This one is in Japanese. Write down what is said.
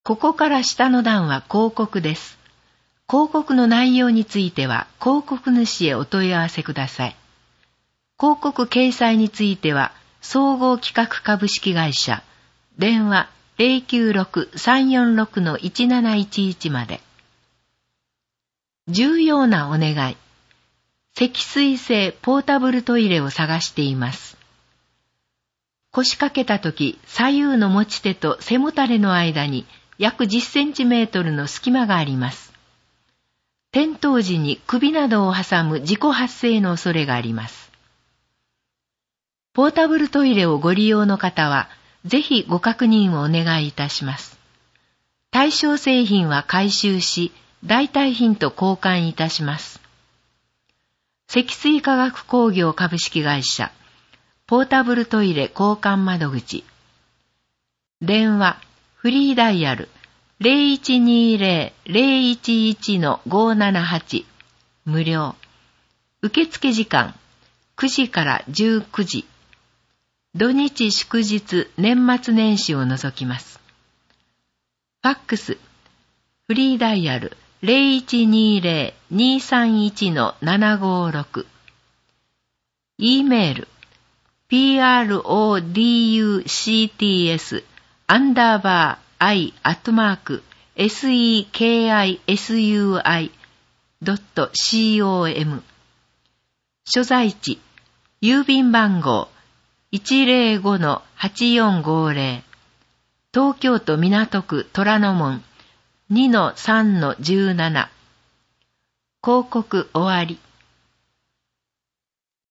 ここから下の段は広告です。広告の内容については広告主へお問い合わせください。広告掲載については総合企画株式会社電話 096-346-1711 まで。重要なお願い。積水性ポータブルトイレを探しています。腰掛けたとき左右の持ち手と背もたれの間に約10センチメートルの隙間があります。転倒時に首などを挟む事故発生の恐れがあります。ポータブルトイレをご利用の方は、ぜひご確認をお願いいたします。対象製品は回収し、代替品と交換いたします。積水化学工業株式会社、ポータブルトイレ交換窓口。電話、フリーダイヤル 0120-011-578 無料。受付時間9時から19時。土日祝日年末年始を除きます。ファックス、フリーダイヤル 0120-231-756。E メール、PRODUCTS_sekisui.com。所在地、郵便番号105-8450。東京都港区虎ノ門 2-3-17。広告終わり。